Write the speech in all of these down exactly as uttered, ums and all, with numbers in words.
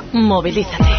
Movilízate.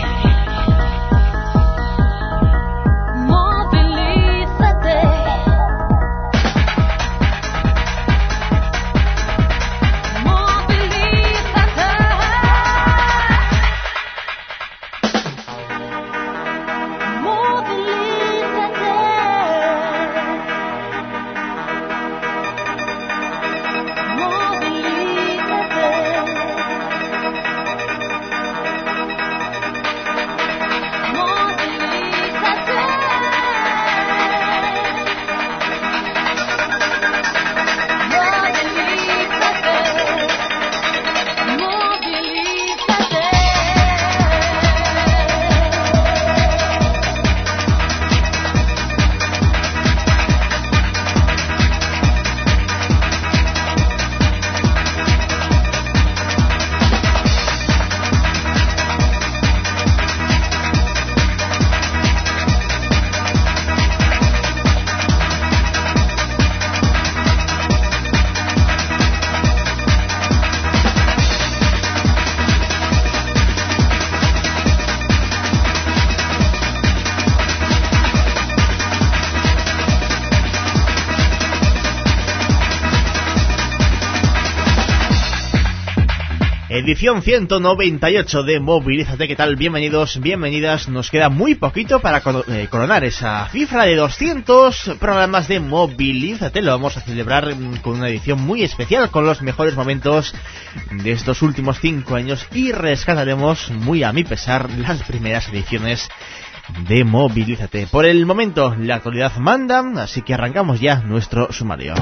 Edición ciento noventa y ocho de Movilízate. ¿Qué tal? Bienvenidos, bienvenidas. Nos queda muy poquito para coronar esa cifra de doscientos programas de Movilízate. Lo vamos a celebrar con una edición muy especial, con los mejores momentos de estos últimos cinco años, y rescataremos, muy a mi pesar, las primeras ediciones de Movilízate. Por el momento, la actualidad manda, así que arrancamos ya nuestro sumario.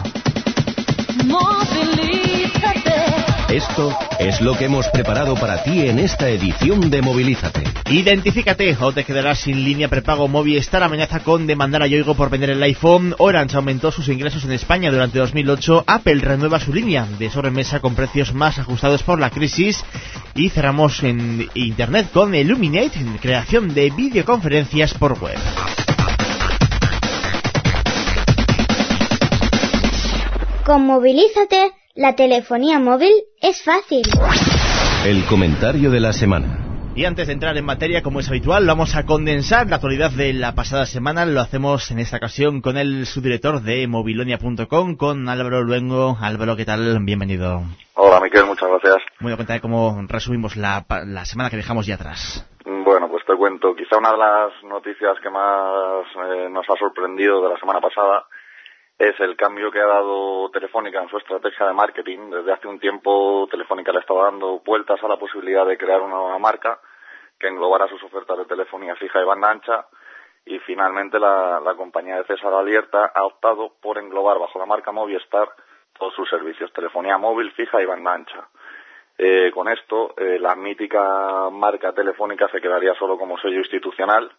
Esto es lo que hemos preparado para ti en esta edición de Movilízate. Identifícate o te quedarás sin línea prepago. Movistar amenaza con demandar a Yoigo por vender el iPhone. Orange aumentó sus ingresos en España durante dos mil ocho. Apple renueva su línea de sobremesa con precios más ajustados por la crisis. Y cerramos en Internet con Illuminate, creación de videoconferencias por web. Con Movilízate, la telefonía móvil es fácil. El comentario de la semana. Y antes de entrar en materia, como es habitual, vamos a condensar la actualidad de la pasada semana. Lo hacemos en esta ocasión con el subdirector de movilonia punto com, con Álvaro Luengo. Álvaro, ¿qué tal? Bienvenido. Hola, Miquel, muchas gracias. Muy bien, cuéntame cómo resumimos la, la semana que dejamos ya atrás. Bueno, pues te cuento. Quizá una de las noticias que más eh, nos ha sorprendido de la semana pasada es el cambio que ha dado Telefónica en su estrategia de marketing. Desde hace un tiempo Telefónica le estaba dando vueltas a la posibilidad de crear una nueva marca que englobara sus ofertas de telefonía fija y banda ancha, y finalmente la, la compañía de César Alierta ha optado por englobar bajo la marca Movistar todos sus servicios, telefonía móvil, fija y banda ancha. Eh, con esto, eh, la mítica marca Telefónica se quedaría solo como sello institucional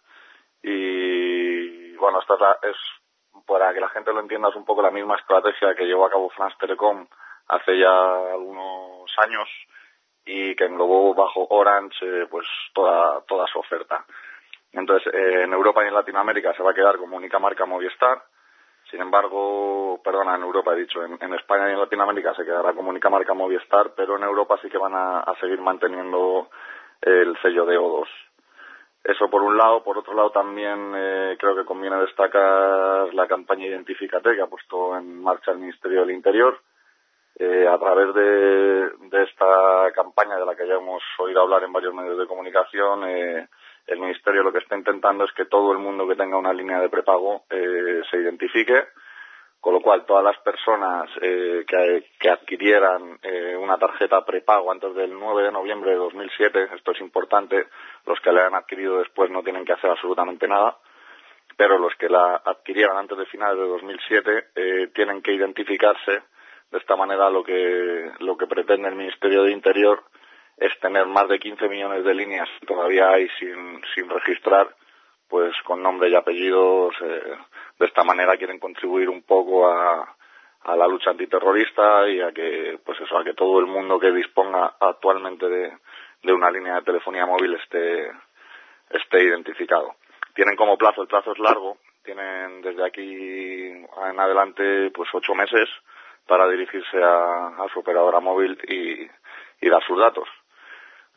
y, bueno, esta es, la, es para que la gente lo entienda, es un poco la misma estrategia que llevó a cabo France Telecom hace ya algunos años y que englobó bajo Orange eh, pues toda toda su oferta. Entonces, eh, en Europa y en Latinoamérica se va a quedar como única marca Movistar. Sin embargo, perdona, en Europa he dicho, en, en España y en Latinoamérica se quedará como única marca Movistar, pero en Europa sí que van a, a seguir manteniendo el sello de O dos. Eso por un lado. Por otro lado también eh, creo que conviene destacar la campaña Identifícate que ha puesto en marcha el Ministerio del Interior. Eh, a través de, de esta campaña, de la que ya hemos oído hablar en varios medios de comunicación, eh, el Ministerio lo que está intentando es que todo el mundo que tenga una línea de prepago eh, se identifique, con lo cual todas las personas eh, que, que adquirieran eh, una tarjeta prepago antes del nueve de noviembre de dos mil siete, esto es importante, los que la han adquirido después no tienen que hacer absolutamente nada, pero los que la adquirieran antes de finales de dos mil siete eh, tienen que identificarse. De esta manera lo que lo que pretende el Ministerio de Interior es tener más de quince millones de líneas que todavía hay sin sin registrar, pues con nombre y apellidos. Eh, de esta manera quieren contribuir un poco a, a la lucha antiterrorista y a que pues eso a que todo el mundo que disponga actualmente de, de una línea de telefonía móvil esté esté identificado. Tienen como plazo, el plazo es largo, tienen desde aquí en adelante pues ocho meses para dirigirse a, a su operadora móvil y, y dar sus datos.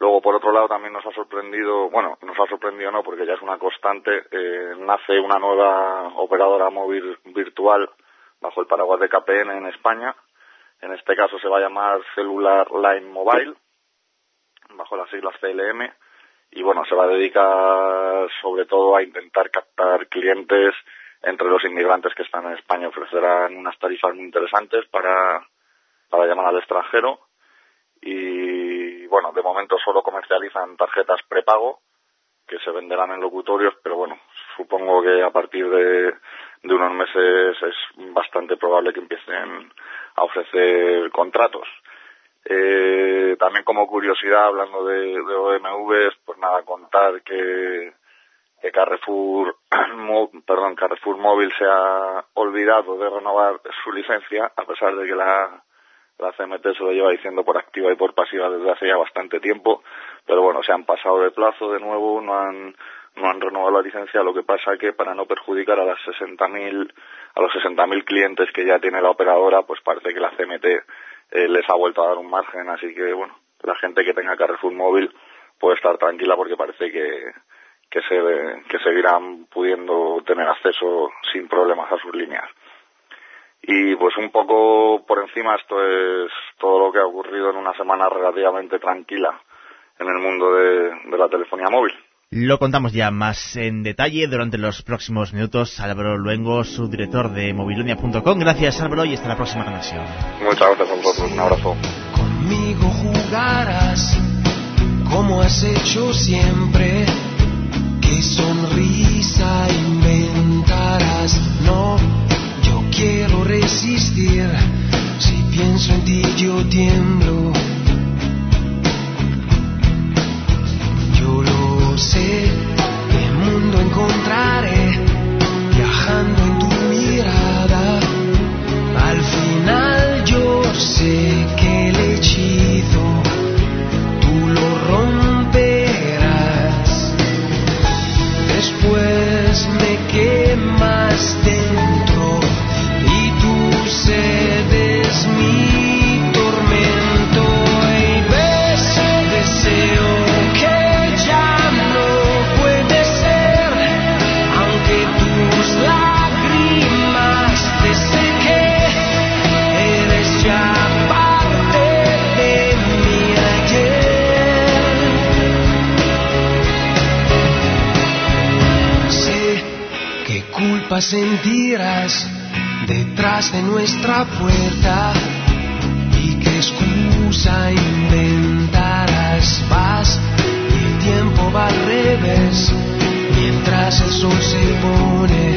Luego, por otro lado, también nos ha sorprendido, bueno, nos ha sorprendido no, porque ya es una constante, eh, nace una nueva operadora móvil virtual bajo el paraguas de K P N en España. En este caso se va a llamar Cellular Line Mobile, bajo las siglas C L M, y bueno, se va a dedicar sobre todo a intentar captar clientes entre los inmigrantes que están en España. Ofrecerán unas tarifas muy interesantes para, para llamar al extranjero. Y bueno, de momento solo comercializan tarjetas prepago que se venderán en locutorios, pero bueno, supongo que a partir de, de unos meses es bastante probable que empiecen a ofrecer contratos. Eh, también como curiosidad, hablando de, de O M Vs, pues nada, contar que, que Carrefour, perdón, Carrefour Móvil se ha olvidado de renovar su licencia, a pesar de que la La C M T se lo lleva diciendo por activa y por pasiva desde hace ya bastante tiempo, pero bueno, se han pasado de plazo de nuevo, no han no han renovado la licencia. Lo que pasa que para no perjudicar a las sesenta mil a los sesenta mil clientes que ya tiene la operadora, pues parece que la C M T eh, les ha vuelto a dar un margen, así que bueno, la gente que tenga Carrefour Móvil puede estar tranquila porque parece que que se que seguirán pudiendo tener acceso sin problemas a sus líneas. Y pues un poco por encima esto es todo lo que ha ocurrido en una semana relativamente tranquila en el mundo de, de la telefonía móvil. Lo contamos ya más en detalle durante los próximos minutos. Álvaro Luengo, subdirector de mobilunia punto com. Gracias, Álvaro, y hasta la próxima conexión. Muchas gracias a vosotros. Un abrazo. Conmigo jugarás como has hecho siempre. Qué sonrisa inventarás. No, quiero resistir, si pienso en ti yo tiemblo. Yo lo sé, qué mundo encontraré, viajando en tu mirada. Al final yo sé que el hechizo tú lo romperás. Después me quemas dentro, cedes mi tormento y ves, deseo que ya no puede ser, aunque tus lágrimas te seque, eres ya parte de mi ayer. Sé qué culpa sentirás detrás de nuestra puerta y qué excusa inventarás. Vas y el tiempo va al revés mientras el sol se pone.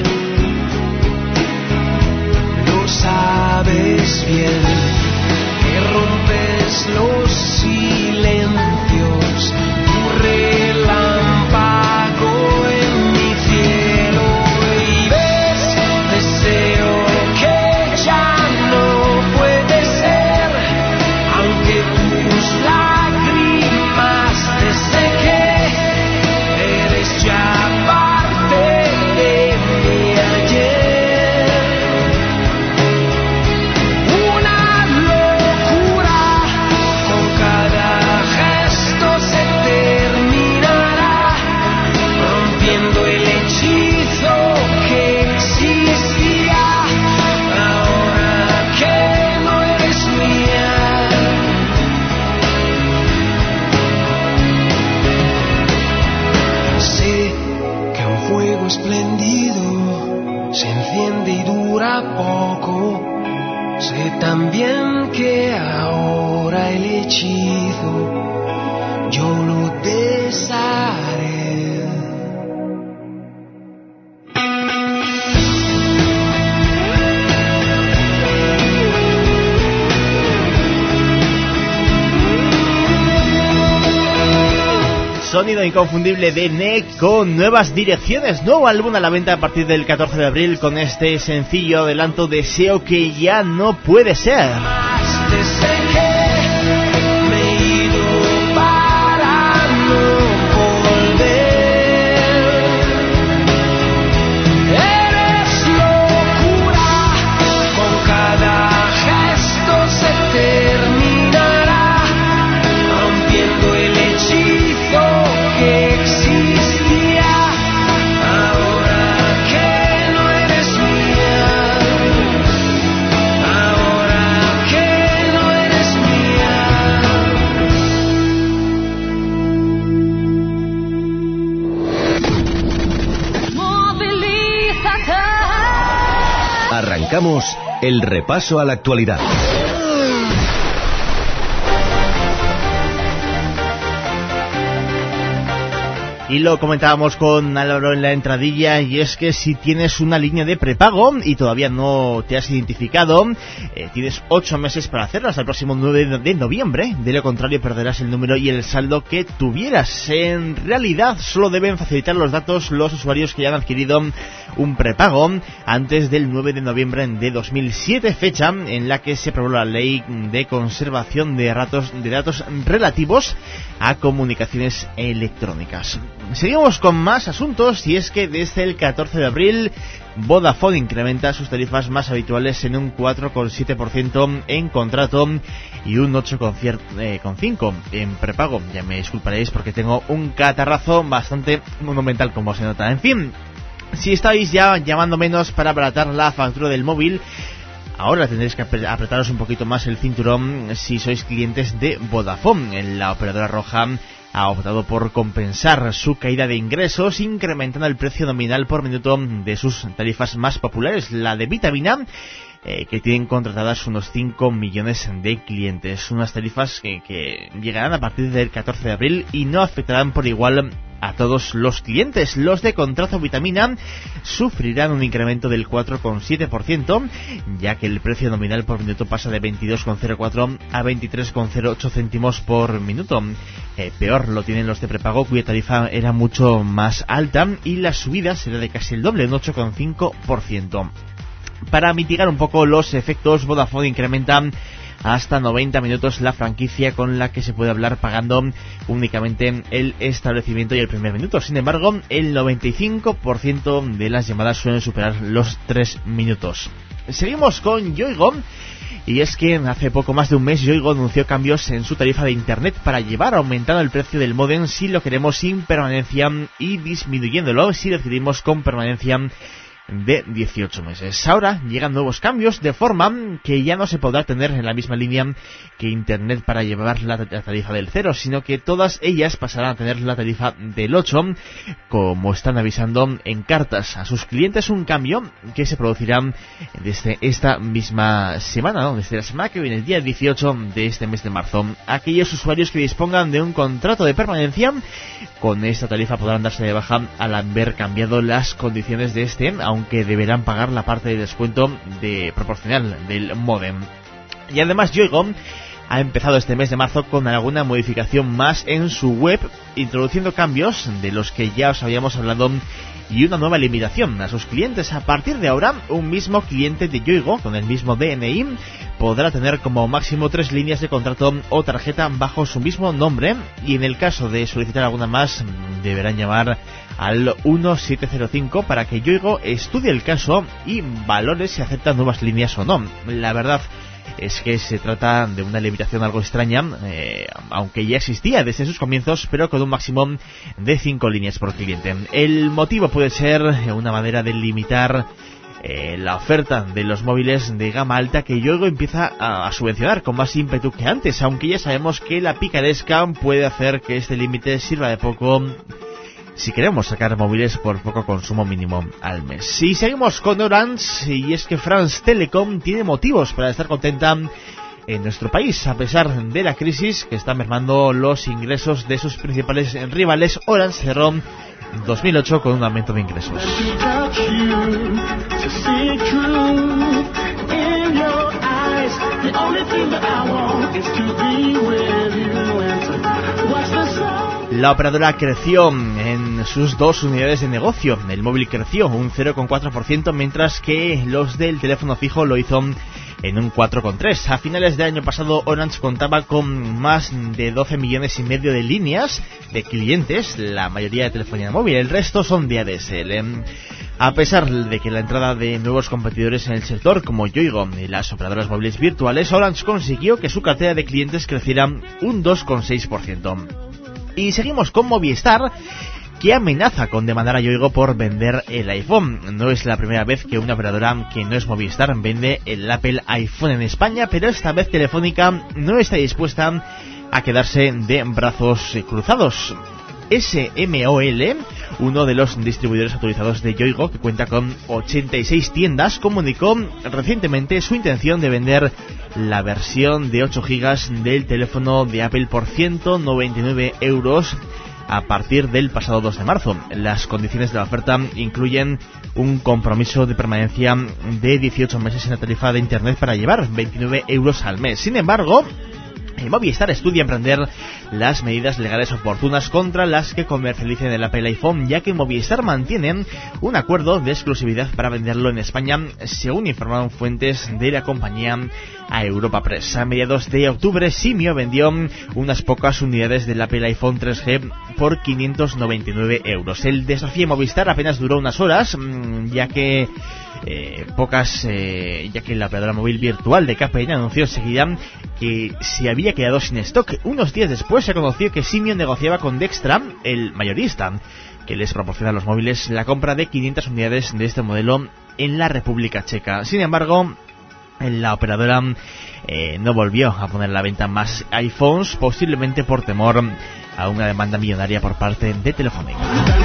Lo sabes bien que rompes los silencios, tu relámpago en mi cielo y ves, deseo espléndido se enciende y dura poco. Sé también que ahora el hechizo yo lo desharé. Sonido inconfundible de N E C con nuevas direcciones. Nuevo álbum a la venta a partir del catorce de abril con este sencillo adelanto, Deseo que ya no puede ser. Terminará rompiendo el hechizo arrancamos el repaso a la actualidad. Y lo comentábamos con Álvaro en la entradilla, y es que si tienes una línea de prepago y todavía no te has identificado, eh, tienes ocho meses para hacerlo hasta el próximo nueve de noviembre. De lo contrario perderás el número y el saldo que tuvieras. En realidad solo deben facilitar los datos los usuarios que ya han adquirido un prepago antes del nueve de noviembre de dos mil siete, fecha en la que se aprobó la ley de conservación de datos, de datos relativos a comunicaciones electrónicas. Seguimos con más asuntos, y es que desde el catorce de abril Vodafone incrementa sus tarifas más habituales en un cuatro coma siete por ciento en contrato y un ocho coma cinco por ciento en prepago. Ya me disculparéis porque tengo un catarrazo bastante monumental, como se nota. En fin, si estáis ya llamando menos para abaratar la factura del móvil, ahora tendréis que apretaros un poquito más el cinturón si sois clientes de Vodafone. La operadora roja ha optado por compensar su caída de ingresos incrementando el precio nominal por minuto de sus tarifas más populares, la de Vitamina, eh, que tienen contratadas unos cinco millones de clientes. Unas tarifas que, que llegarán a partir del catorce de abril y no afectarán por igual a todos los clientes. Los de contrato Vitamina sufrirán un incremento del cuatro coma siete por ciento, ya que el precio nominal por minuto pasa de veintidós coma cero cuatro a veintitrés coma cero ocho céntimos por minuto. Eh, peor lo tienen los de prepago, cuya tarifa era mucho más alta y la subida será de casi el doble, un ocho coma cinco por ciento. Para mitigar un poco los efectos, Vodafone incrementa hasta noventa minutos la franquicia con la que se puede hablar pagando únicamente el establecimiento y el primer minuto. Sin embargo, el noventa y cinco por ciento de las llamadas suelen superar los tres minutos. Seguimos con Yoigo, y es que hace poco más de un mes Yoigo anunció cambios en su tarifa de internet para llevar aumentando el precio del módem si lo queremos sin permanencia y disminuyéndolo si lo adquirimos con permanencia de dieciocho meses. Ahora llegan nuevos cambios, de forma que ya no se podrá tener en la misma línea que internet para llevar la tarifa del cero, sino que todas ellas pasarán a tener la tarifa del ocho, como están avisando en cartas a sus clientes. Un cambio que se producirá desde esta misma semana, ¿no? desde la semana que viene, el día dieciocho de este mes de marzo. Aquellos usuarios que dispongan de un contrato de permanencia con esta tarifa podrán darse de baja al haber cambiado las condiciones de este, aunque deberán pagar la parte de descuento de proporcional del módem. Y además Yoigo ha empezado este mes de marzo con alguna modificación más en su web, introduciendo cambios de los que ya os habíamos hablado y una nueva limitación a sus clientes. A partir de ahora, un mismo cliente de Yoigo con el mismo D N I podrá tener como máximo tres líneas de contrato o tarjeta bajo su mismo nombre, y en el caso de solicitar alguna más deberán llamar al uno siete cero cinco para que Yoigo estudie el caso y valore si acepta nuevas líneas o no. La verdad es que se trata de una limitación algo extraña, eh, aunque ya existía desde sus comienzos, pero con un máximo de cinco líneas por cliente. El motivo puede ser una manera de limitar eh, la oferta de los móviles de gama alta que Yoigo empieza a, a subvencionar con más ímpetu que antes, aunque ya sabemos que la picaresca puede hacer que este límite sirva de poco si queremos sacar móviles por poco consumo mínimo al mes. Y seguimos con Orange, y es que France Telecom tiene motivos para estar contenta en nuestro país. A pesar de la crisis que está mermando los ingresos de sus principales rivales, Orange cerró dos mil ocho con un aumento de ingresos. La operadora creció en sus dos unidades de negocio. El móvil creció un cero coma cuatro por ciento, mientras que los del teléfono fijo lo hizo en un cuatro coma tres por ciento. A finales del año pasado, Orange contaba con más de doce millones y medio de líneas de clientes, la mayoría de telefonía móvil, el resto son de A D S L. A pesar de que la entrada de nuevos competidores en el sector como Yoigo y las operadoras móviles virtuales, Orange consiguió que su cartera de clientes creciera un dos coma seis por ciento. Y seguimos con Movistar, que amenaza con demandar a Yoigo por vender el iPhone. No es la primera vez que una operadora que no es Movistar vende el Apple iPhone en España, pero esta vez Telefónica no está dispuesta a quedarse de brazos cruzados. S M O L uno de los distribuidores autorizados de Yoigo, que cuenta con ochenta y seis tiendas, comunicó recientemente su intención de vender la versión de ocho gigas del teléfono de Apple por ciento noventa y nueve euros a partir del pasado dos de marzo. Las condiciones de la oferta incluyen un compromiso de permanencia de dieciocho meses en la tarifa de internet para llevar veintinueve euros al mes. Sin embargo, Movistar estudia emprender las medidas legales oportunas contra las que comercialicen el Apple iPhone, ya que Movistar mantiene un acuerdo de exclusividad para venderlo en España, según informaron fuentes de la compañía a Europa Press. A mediados de octubre, Simio vendió unas pocas unidades del Apple iPhone tres G por quinientos noventa y nueve euros. El desafío Movistar apenas duró unas horas, ya que Eh, pocas, eh, ya que la operadora móvil virtual de K P N anunció enseguida que se había quedado sin stock. Unos días después se conoció que Simio negociaba con Dextra, el mayorista, que les proporciona a los móviles, la compra de quinientas unidades de este modelo en la República Checa. Sin embargo, la operadora eh, no volvió a poner a la venta más iPhones, posiblemente por temor a una demanda millonaria por parte de Telefónica.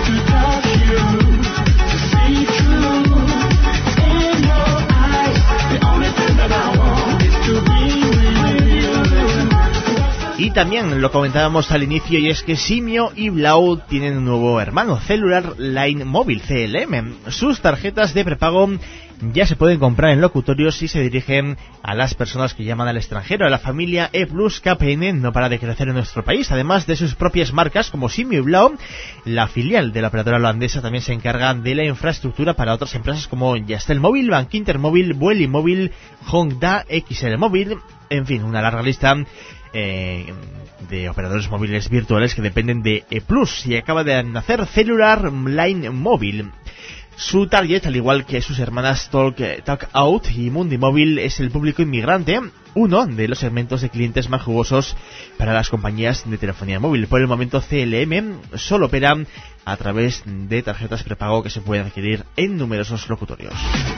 Y también lo comentábamos al inicio, y es que Simio y Blau tienen un nuevo hermano, Cellular Line Móvil, C L M. Sus tarjetas de prepago ya se pueden comprar en locutorios y se dirigen a las personas que llaman al extranjero. La familia E Plus K P N no para de crecer en nuestro país. Además de sus propias marcas como Simio y Blau, la filial de la operadora holandesa también se encarga de la infraestructura para otras empresas como Yastel Móvil, Bankinter Móvil, Vueli Móvil, Honda, X L Móvil, en fin, una larga lista Eh, de operadores móviles virtuales que dependen de E Plus. Y acaba de nacer Cellular Line Móvil. Su target, al igual que sus hermanas Talk, Talk Out y Mundi Móvil, es el público inmigrante, uno de los segmentos de clientes más jugosos para las compañías de telefonía móvil. Por el momento, C L M solo opera a través de tarjetas prepago que se pueden adquirir en numerosos locutorios.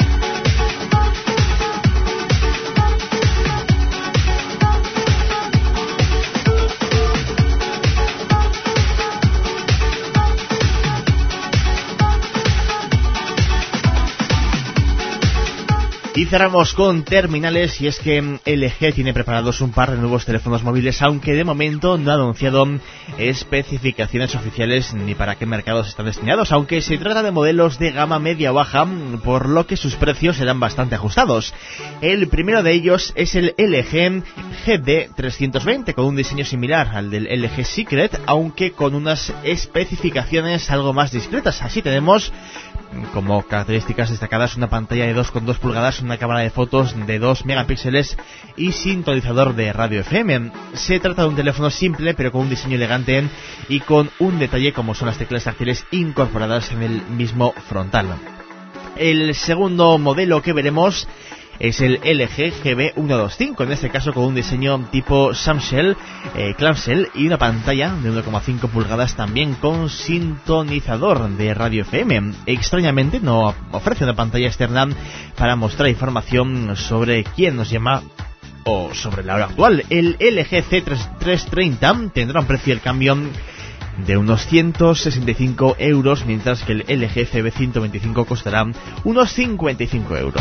Y cerramos con terminales, y es que L G tiene preparados un par de nuevos teléfonos móviles, aunque de momento no ha anunciado especificaciones oficiales ni para qué mercados están destinados, aunque se trata de modelos de gama media o baja, por lo que sus precios serán bastante ajustados. El primero de ellos es el L G G D trescientos veinte, con un diseño similar al del L G Secret, aunque con unas especificaciones algo más discretas. Así tenemos como características destacadas una pantalla de dos coma dos pulgadas, una cámara de fotos de dos megapíxeles y sintonizador de radio F M. Se trata de un teléfono simple pero con un diseño elegante y con un detalle como son las teclas táctiles incorporadas en el mismo frontal. El segundo modelo que veremos es el L G G B ciento veinticinco, en este caso con un diseño tipo Samshell, eh, clamshell, y una pantalla de uno coma cinco pulgadas también con sintonizador de radio F M. Extrañamente no ofrece una pantalla externa para mostrar información sobre quién nos llama o sobre la hora actual. El L G C trescientos treinta tendrá un precio del cambio de unos ciento sesenta y cinco euros, mientras que el L G C B ciento veinticinco costará unos cincuenta y cinco euros.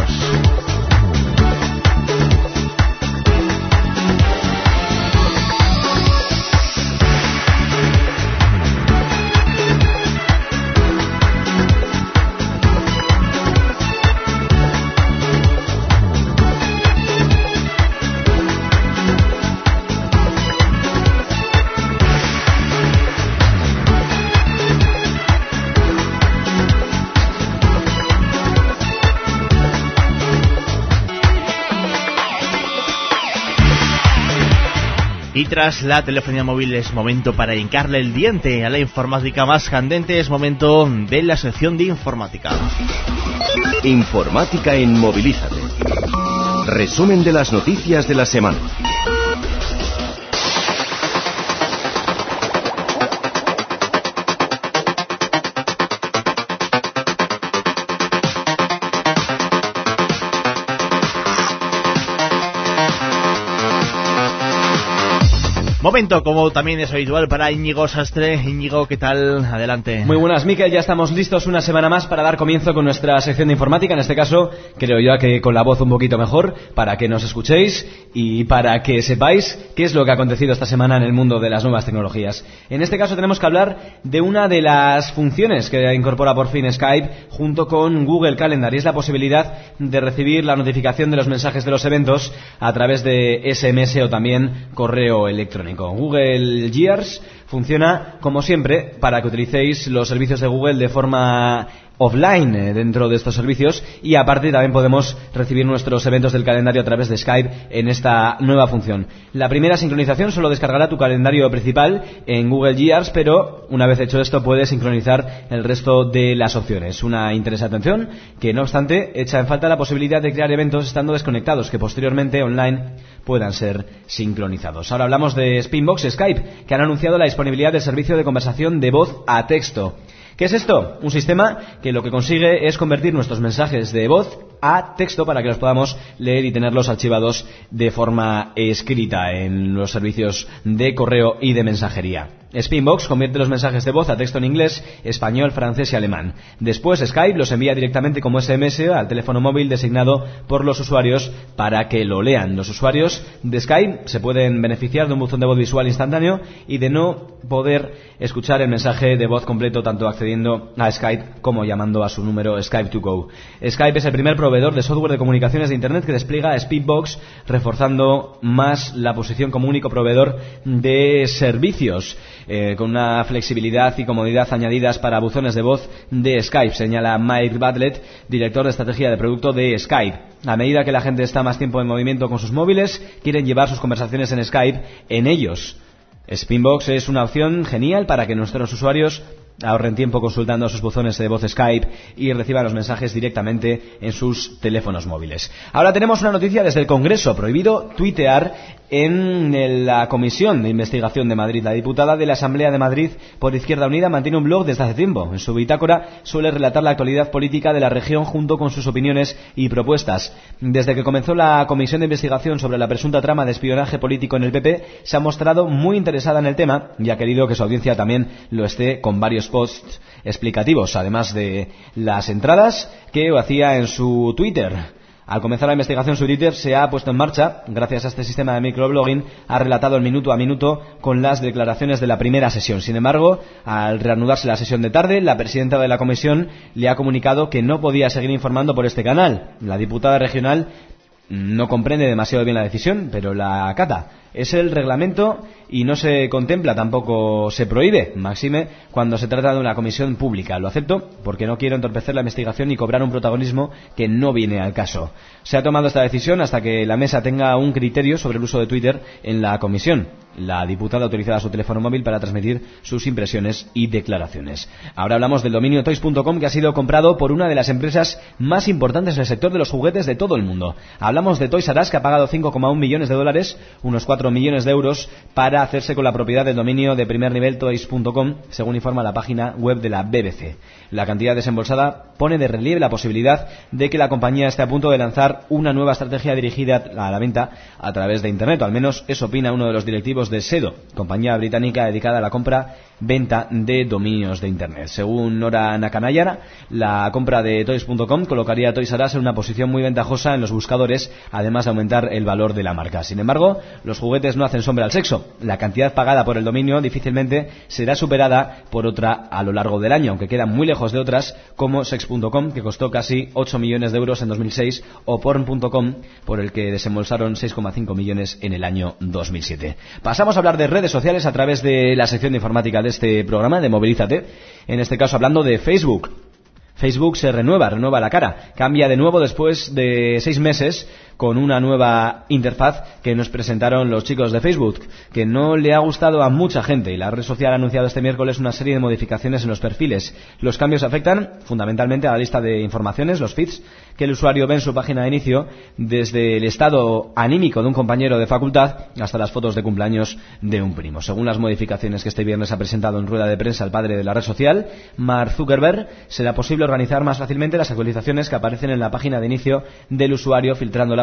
Y tras la telefonía móvil es momento para hincarle el diente a la informática más candente. Es momento de la sección de informática. Informática en Movilízate. Resumen de las noticias de la semana. Momento, como también es habitual, para Íñigo Sastre. Íñigo, ¿qué tal? Adelante. Muy buenas, Miquel. Ya estamos listos una semana más para dar comienzo con nuestra sección de informática. En este caso, creo yo que con la voz un poquito mejor, para que nos escuchéis y para que sepáis qué es lo que ha acontecido esta semana en el mundo de las nuevas tecnologías. En este caso tenemos que hablar de una de las funciones que incorpora por fin Skype junto con Google Calendar, y es la posibilidad de recibir la notificación de los mensajes de los eventos a través de ese eme ese o también correo electrónico. Google Gears funciona, como siempre, para que utilicéis los servicios de Google de forma offline eh, dentro de estos servicios, y aparte también podemos recibir nuestros eventos del calendario a través de Skype en esta nueva función. La primera sincronización solo descargará tu calendario principal en Google Gears, pero una vez hecho esto puedes sincronizar el resto de las opciones. Una interesante opción que, no obstante, echa en falta la posibilidad de crear eventos estando desconectados, que posteriormente online puedan ser sincronizados. Ahora hablamos de Spinbox Skype, que han anunciado la disponibilidad del servicio de conversación de voz a texto. ¿Qué es esto? Un sistema que lo que consigue es convertir nuestros mensajes de voz a texto para que los podamos leer y tenerlos archivados de forma escrita en los servicios de correo y de mensajería. Spinbox convierte los mensajes de voz a texto en inglés, español, francés y alemán. Después Skype los envía directamente como ese eme ese al teléfono móvil designado por los usuarios para que lo lean. Los usuarios de Skype se pueden beneficiar de un buzón de voz visual instantáneo y de no poder escuchar el mensaje de voz completo tanto accediendo a Skype como llamando a su número Skype to Go. Skype es el primer proveedor de software de comunicaciones de Internet que despliega Speedbox, reforzando más la posición como único proveedor de servicios. Eh, con una flexibilidad y comodidad añadidas para buzones de voz de Skype, señala Mike Bartlett, director de estrategia de producto de Skype. A medida que la gente está más tiempo en movimiento con sus móviles, quieren llevar sus conversaciones en Skype en ellos. Spinbox es una opción genial para que nuestros usuarios ahorren tiempo consultando sus buzones de voz Skype y reciban los mensajes directamente en sus teléfonos móviles. Ahora tenemos una noticia desde el Congreso. Prohibido tuitear en la Comisión de Investigación de Madrid. La diputada de la Asamblea de Madrid por Izquierda Unida mantiene un blog desde hace tiempo. En su bitácora suele relatar la actualidad política de la región junto con sus opiniones y propuestas. Desde que comenzó la Comisión de Investigación sobre la presunta trama de espionaje político en el P P, se ha mostrado muy interesada en el tema y ha querido que su audiencia también lo esté, con varios posts explicativos, además de las entradas que hacía en su Twitter. Al comenzar la investigación, su Twitter se ha puesto en marcha. Gracias a este sistema de microblogging, ha relatado el minuto a minuto con las declaraciones de la primera sesión. Sin embargo, al reanudarse la sesión de tarde, la presidenta de la comisión le ha comunicado que no podía seguir informando por este canal. La diputada regional no comprende demasiado bien la decisión, pero la acata. Es el reglamento y no se contempla, tampoco se prohíbe, máxime cuando se trata de una comisión pública. Lo acepto porque no quiero entorpecer la investigación ni cobrar un protagonismo que no viene al caso. Se ha tomado esta decisión hasta que la mesa tenga un criterio sobre el uso de Twitter en la comisión. La diputada ha utilizado su teléfono móvil para transmitir sus impresiones y declaraciones. Ahora hablamos del dominio toys punto com, que ha sido comprado por una de las empresas más importantes del sector de los juguetes de todo el mundo. Hablamos de Toys R Us, que ha pagado cinco coma uno millones de dólares, unos cuatro millones de euros, para hacerse con la propiedad del dominio de primer nivel toys punto com, según informa la página web de la B B C. La cantidad desembolsada pone de relieve la posibilidad de que la compañía esté a punto de lanzar una nueva estrategia dirigida a la venta a través de Internet, o al menos eso opina uno de los directivos de Sedo, compañía británica dedicada a la compra-venta de dominios de Internet. Según Nora Nakanayara, la compra de toys punto com colocaría a Toys R Us en una posición muy ventajosa en los buscadores, además de aumentar el valor de la marca. Sin embargo, los juguetes no hacen sombra al sexo. La cantidad pagada por el dominio difícilmente será superada por otra a lo largo del año, aunque queda muy lejos de otras como sex punto com, que costó casi ocho millones de euros en dos mil seis, o porn punto com, por el que desembolsaron seis coma cinco millones en el año dos mil siete. Pasamos a hablar de redes sociales a través de la sección de informática de este programa, de Movilízate. En este caso hablando de Facebook. Facebook se renueva, renueva la cara. Cambia de nuevo después de seis meses con una nueva interfaz que nos presentaron los chicos de Facebook, que no le ha gustado a mucha gente, y la red social ha anunciado este miércoles una serie de modificaciones en los perfiles. Los cambios afectan fundamentalmente a la lista de informaciones, los feeds, que el usuario ve en su página de inicio, desde el estado anímico de un compañero de facultad hasta las fotos de cumpleaños de un primo. Según las modificaciones que este viernes ha presentado en rueda de prensa el padre de la red social, Mark Zuckerberg, será posible organizar más fácilmente las actualizaciones que aparecen en la página de inicio del usuario, filtrándolas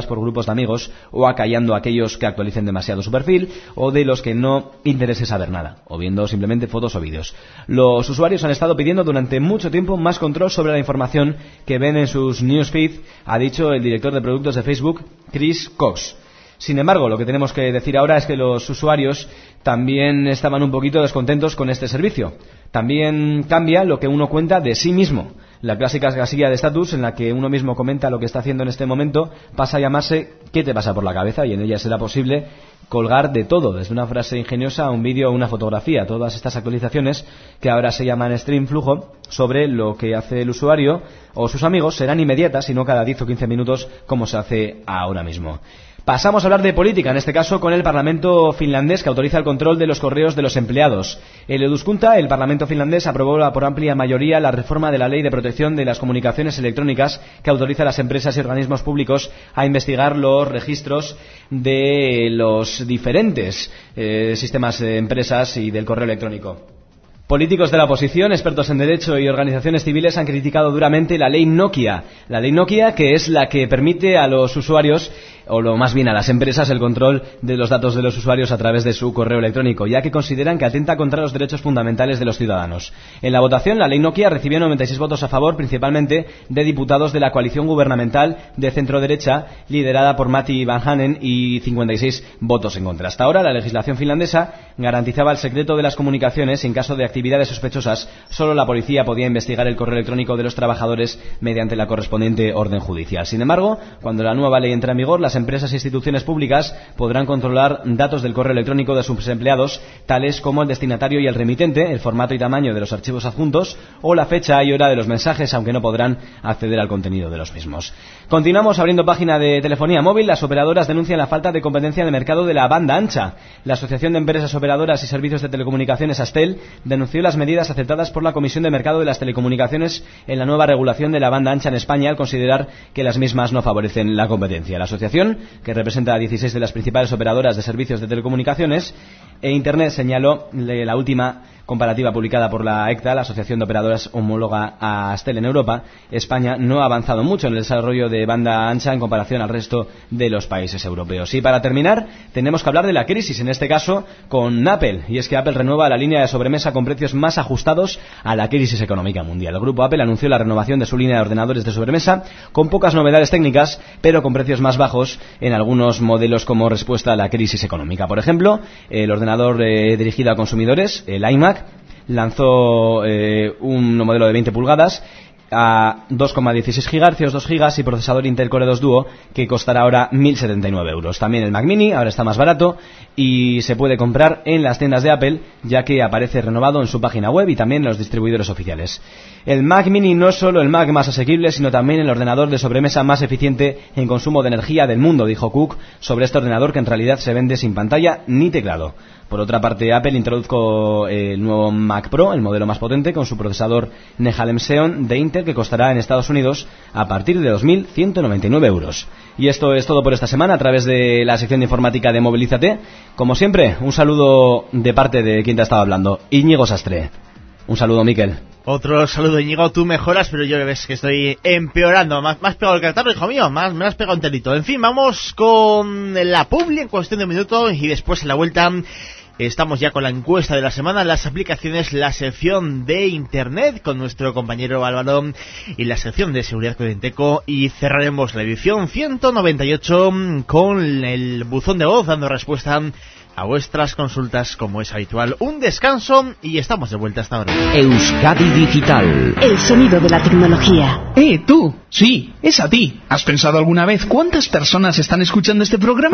por grupos de amigos o acallando a aquellos que actualicen demasiado su perfil o de los que no interese saber nada, o viendo simplemente fotos o vídeos. Los usuarios han estado pidiendo durante mucho tiempo más control sobre la información que ven en sus newsfeed, ha dicho el director de productos de Facebook, Chris Cox. Sin embargo, lo que tenemos que decir ahora es que los usuarios también estaban un poquito descontentos con este servicio. También cambia lo que uno cuenta de sí mismo. La clásica casilla de estatus en la que uno mismo comenta lo que está haciendo en este momento pasa a llamarse ¿qué te pasa por la cabeza? Y en ella será posible colgar de todo, desde una frase ingeniosa a un vídeo o una fotografía. Todas estas actualizaciones, que ahora se llaman stream flujo, sobre lo que hace el usuario o sus amigos, serán inmediatas y no cada diez o quince minutos como se hace ahora mismo. Pasamos a hablar de política, en este caso con el Parlamento finlandés, que autoriza el control de los correos de los empleados. El Eduskunta, el Parlamento finlandés, aprobó por amplia mayoría la reforma de la Ley de Protección de las Comunicaciones Electrónicas, que autoriza a las empresas y organismos públicos a investigar los registros de los diferentes eh, sistemas de empresas y del correo electrónico. Políticos de la oposición, expertos en derecho y organizaciones civiles han criticado duramente la ley Nokia. La ley Nokia, que es la que permite a los usuarios, o lo más bien a las empresas, el control de los datos de los usuarios a través de su correo electrónico, ya que consideran que atenta contra los derechos fundamentales de los ciudadanos. En la votación, la ley Nokia recibió noventa y seis votos a favor, principalmente de diputados de la coalición gubernamental de centro-derecha, liderada por Matti Vanhanen, y cincuenta y seis votos en contra. Hasta ahora, la legislación finlandesa garantizaba el secreto de las comunicaciones y en caso de actividades sospechosas, solo la policía podía investigar el correo electrónico de los trabajadores mediante la correspondiente orden judicial. Sin embargo, cuando la nueva ley entre en vigor, las empresas e instituciones públicas podrán controlar datos del correo electrónico de sus empleados, tales como el destinatario y el remitente, el formato y tamaño de los archivos adjuntos o la fecha y hora de los mensajes, aunque no podrán acceder al contenido de los mismos. Continuamos abriendo página de telefonía móvil. Las operadoras denuncian la falta de competencia en el mercado de la banda ancha. La Asociación de Empresas Operadoras y Servicios de Telecomunicaciones, ASTEL, denunció las medidas aceptadas por la Comisión de Mercado de las Telecomunicaciones en la nueva regulación de la banda ancha en España, al considerar que las mismas no favorecen la competencia. La asociación, que representa a dieciséis de las principales operadoras de servicios de telecomunicaciones e Internet, señaló la última comparativa publicada por la ECTA, la Asociación de Operadoras homóloga a ASTEL en Europa. España no ha avanzado mucho en el desarrollo de banda ancha en comparación al resto de los países europeos. Y para terminar, tenemos que hablar de la crisis, en este caso con Apple, y es que Apple renueva la línea de sobremesa con precios más ajustados a la crisis económica mundial. El grupo Apple anunció la renovación de su línea de ordenadores de sobremesa con pocas novedades técnicas, pero con precios más bajos en algunos modelos como respuesta a la crisis económica. Por ejemplo, el ordenador eh, dirigido a consumidores, el iMac, lanzó eh, un modelo de veinte pulgadas a dos coma dieciséis gigahercios, dos gigas y procesador Intel Core dos Duo, que costará ahora mil setenta y nueve euros. También el Mac Mini ahora está más barato y se puede comprar en las tiendas de Apple, ya que aparece renovado en su página web y también en los distribuidores oficiales. El Mac Mini no es solo el Mac más asequible, sino también el ordenador de sobremesa más eficiente en consumo de energía del mundo, dijo Cook sobre este ordenador, que en realidad se vende sin pantalla ni teclado. Por otra parte, Apple introdujo el nuevo Mac Pro, el modelo más potente, con su procesador Nehalem Xeon de Intel, que costará en Estados Unidos a partir de dos mil ciento noventa y nueve euros. Y esto es todo por esta semana a través de la sección de informática de Movilízate. Como siempre, un saludo de parte de quien te ha estado hablando, Íñigo Sastre. Un saludo, Miquel. Otro saludo, Íñigo. Tú mejoras, pero yo ves que estoy empeorando. Más, más pegado el catarro, hijo mío. Más, me has pegado un telito. En fin, vamos con la publi en cuestión de un minuto y después en la vuelta estamos ya con la encuesta de la semana, las aplicaciones, la sección de Internet con nuestro compañero Álvaro y la sección de seguridad con Inteco, y cerraremos la edición ciento noventa y ocho con el buzón de voz dando respuesta a vuestras consultas como es habitual. Un descanso y estamos de vuelta hasta ahora. Euskadi Digital. El sonido de la tecnología. ¡Eh, tú! Sí, es a ti. ¿Has pensado alguna vez cuántas personas están escuchando este programa?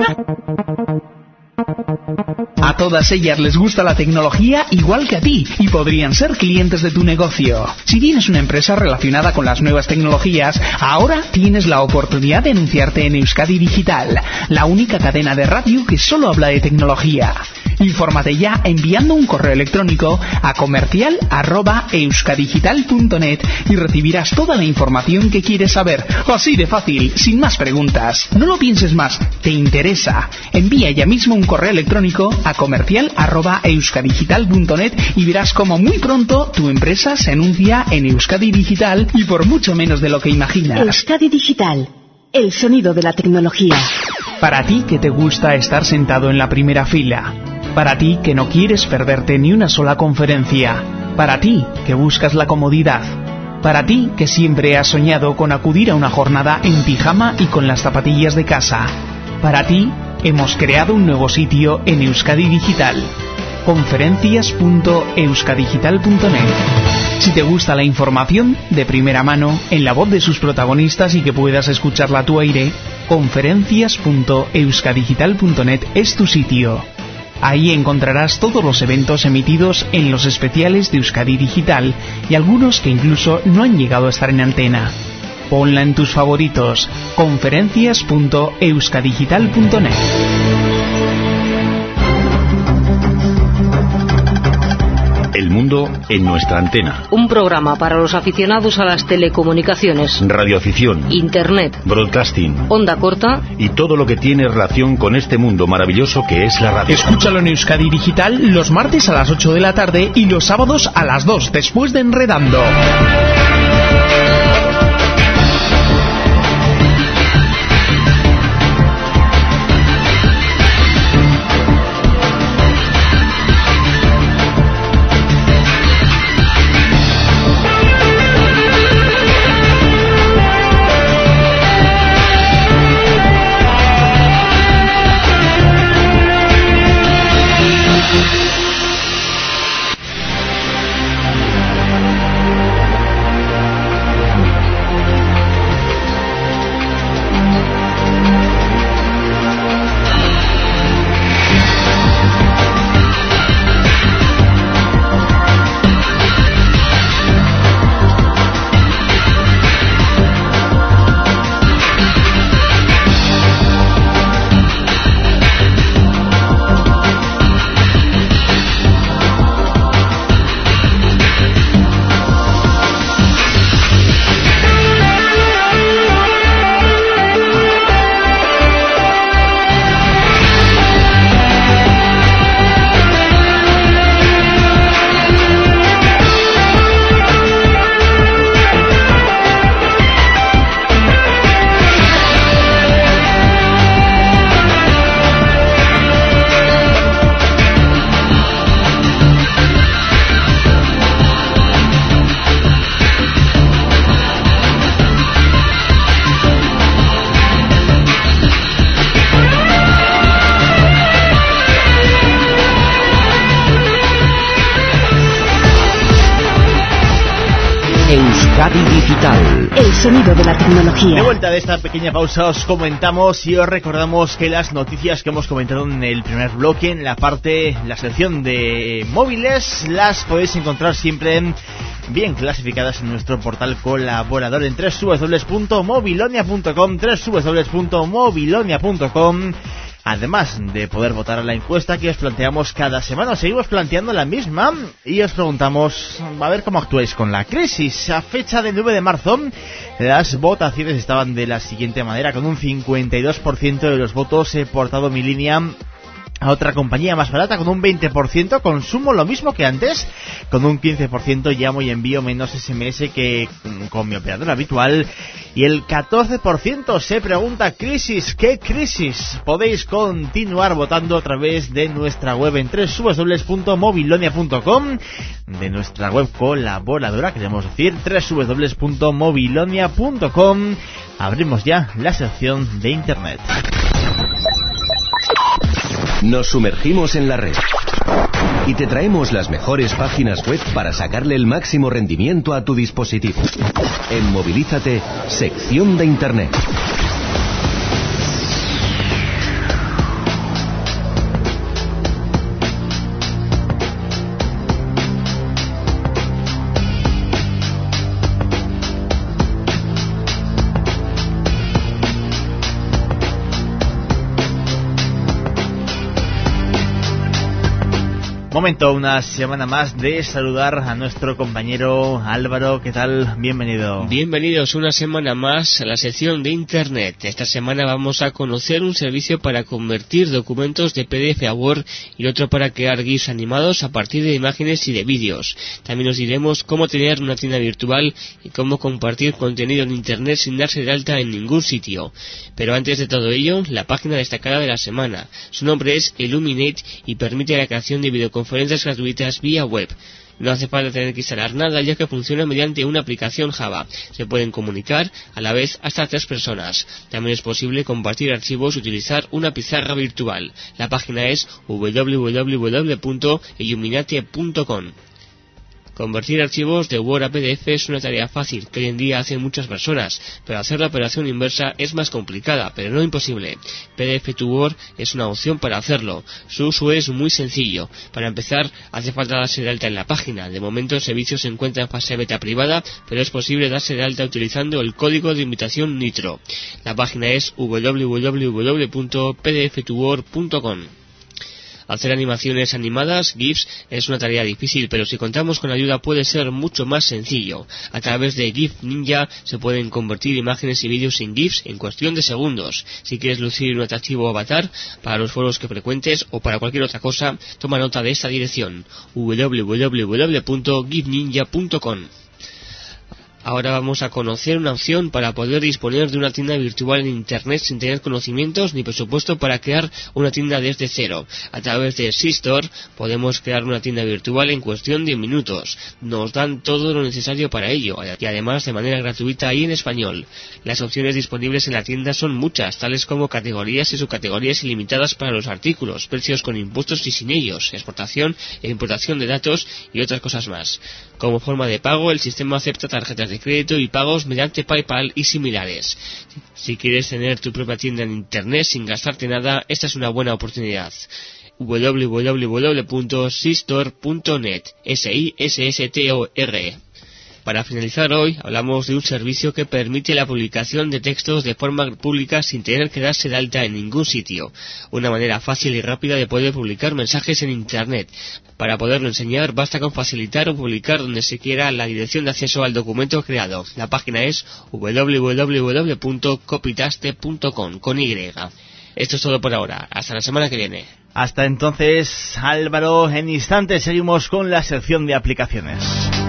A todas ellas les gusta la tecnología igual que a ti y podrían ser clientes de tu negocio. Si tienes una empresa relacionada con las nuevas tecnologías, ahora tienes la oportunidad de anunciarte en Euskadi Digital, la única cadena de radio que solo habla de tecnología. Infórmate ya enviando un correo electrónico a comercial arroba euskadigital punto net y recibirás toda la información que quieres saber. Así de fácil, sin más preguntas. No lo pienses más, ¿te interesa? Envía ya mismo un correo electrónico a comercial arroba euskadigital punto net y verás como muy pronto tu empresa se anuncia en Euskadi Digital y por mucho menos de lo que imaginas. Euskadi Digital, el sonido de la tecnología. Para ti que te gusta estar sentado en la primera fila. Para ti que no quieres perderte ni una sola conferencia. Para ti que buscas la comodidad. Para ti que siempre has soñado con acudir a una jornada en pijama y con las zapatillas de casa. Para ti hemos creado un nuevo sitio en Euskadi Digital. conferencias punto euskadigital punto net. Si te gusta la información de primera mano, en la voz de sus protagonistas y que puedas escucharla a tu aire, conferencias punto euskadigital punto net es tu sitio. Ahí encontrarás todos los eventos emitidos en los especiales de Euskadi Digital y algunos que incluso no han llegado a estar en antena. Ponla en tus favoritos, conferencias punto euskadigital punto net. El mundo en nuestra antena. Un programa para los aficionados a las telecomunicaciones, radioafición, internet, broadcasting, onda corta y todo lo que tiene relación con este mundo maravilloso que es la radio. Escúchalo en Euskadi Digital los martes a las ocho de la tarde y los sábados a las dos después de Enredando. Euskadi Digital, el sonido de la tecnología. De vuelta de esta pequeña pausa os comentamos y os recordamos que las noticias que hemos comentado en el primer bloque, en la parte, la sección de móviles, las podéis encontrar siempre en, bien clasificadas en nuestro portal colaborador en doble u doble u doble u punto mobilonia punto com, doble u doble u doble u punto mobilonia punto com. Además de poder votar a la encuesta que os planteamos cada semana, os seguimos planteando la misma y os preguntamos a ver cómo actuáis con la crisis. A fecha del nueve de marzo, las votaciones estaban de la siguiente manera: con un cincuenta y dos por ciento de los votos he portado mi línea a otra compañía más barata, con un veinte por ciento consumo lo mismo que antes, con un quince por ciento llamo y envío menos ese eme ese que con mi operador habitual, y el catorce por ciento se pregunta crisis, ¿qué crisis? Podéis continuar votando a través de nuestra web en doble u doble u doble u punto mobilonia punto com, de nuestra web colaboradora, queremos decir, doble u doble u doble u punto mobilonia punto com. Abrimos ya la sección de internet. Nos sumergimos en la red y te traemos las mejores páginas web para sacarle el máximo rendimiento a tu dispositivo. En Movilízate, sección de internet. Momento una semana más de saludar a nuestro compañero Álvaro. ¿Qué tal? Bienvenido. Bienvenidos una semana más a la sección de Internet. Esta semana vamos a conocer un servicio para convertir documentos de P D F a Word y otro para crear GIFs animados a partir de imágenes y de vídeos. También os diremos cómo tener una tienda virtual y cómo compartir contenido en Internet sin darse de alta en ningún sitio. Pero antes de todo ello, la página destacada de la semana. Su nombre es Illuminate y permite la creación de videoconferencias gratuitas vía web. No hace falta tener que instalar nada, ya que funciona mediante una aplicación Java. Se pueden comunicar a la vez hasta tres personas. También es posible compartir archivos y utilizar una pizarra virtual. La página es doble u doble u doble u punto illuminate punto com. Convertir archivos de Word a P D F es una tarea fácil que hoy en día hacen muchas personas, pero hacer la operación inversa es más complicada, pero no imposible. P D F to Word es una opción para hacerlo. Su uso es muy sencillo. Para empezar, hace falta darse de alta en la página. De momento el servicio se encuentra en fase beta privada, pero es posible darse de alta utilizando el código de invitación Nitro. La página es doble u doble u doble u punto p d f to word punto com. Hacer animaciones animadas, GIFs, es una tarea difícil, pero si contamos con ayuda puede ser mucho más sencillo. A través de GIF Ninja se pueden convertir imágenes y vídeos en GIFs en cuestión de segundos. Si quieres lucir un atractivo avatar para los foros que frecuentes o para cualquier otra cosa, toma nota de esta dirección, doble u doble u doble u punto gif ninja punto com. Ahora vamos a conocer una opción para poder disponer de una tienda virtual en Internet sin tener conocimientos ni presupuesto para crear una tienda desde cero. A través de SeaStore podemos crear una tienda virtual en cuestión de minutos. Nos dan todo lo necesario para ello y además de manera gratuita y en español. Las opciones disponibles en la tienda son muchas, tales como categorías y subcategorías ilimitadas para los artículos, precios con impuestos y sin ellos, exportación e importación de datos y otras cosas más. Como forma de pago, el sistema acepta tarjetas de crédito y pagos mediante PayPal y similares. Si quieres tener tu propia tienda en Internet sin gastarte nada, esta es una buena oportunidad. doble u doble u doble u punto sistore punto net S I S S T O R. Para finalizar hoy, hablamos de un servicio que permite la publicación de textos de forma pública sin tener que darse de alta en ningún sitio. Una manera fácil y rápida de poder publicar mensajes en Internet. Para poderlo enseñar, basta con facilitar o publicar donde se quiera la dirección de acceso al documento creado. La página es doble u doble u doble u punto copytaste punto com con Y. Esto es todo por ahora. Hasta la semana que viene. Hasta entonces, Álvaro, en instantes seguimos con la sección de aplicaciones.